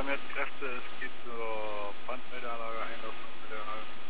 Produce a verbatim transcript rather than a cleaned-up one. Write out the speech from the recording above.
haben jetzt Kräfte, es geht zur Brandmeldeanlage, Einlauf Brandmeldeanlage.